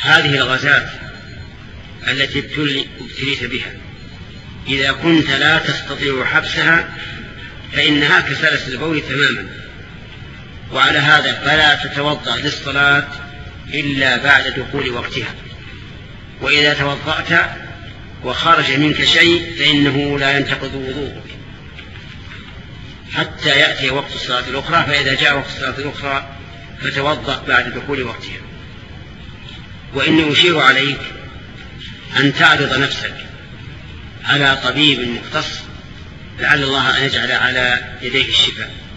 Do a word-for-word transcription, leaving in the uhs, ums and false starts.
هذه الغازات التي ابتليت بها إذا كنت لا تستطيع حبسها فإنها كسلس البول تماما، وعلى هذا فلا تتوضأ للصلاة إلا بعد دخول وقتها، وإذا توضأت وخرج منك شيء فإنه لا ينتقض وضوءك حتى يأتي وقت الصلاة الأخرى، فإذا جاء وقت الصلاة الأخرى فتوضأ بعد دخول وقتها. وإني أشير عليك أن تعرض نفسك على طبيب مختص لعل الله أن يجعل على يديه الشفاء.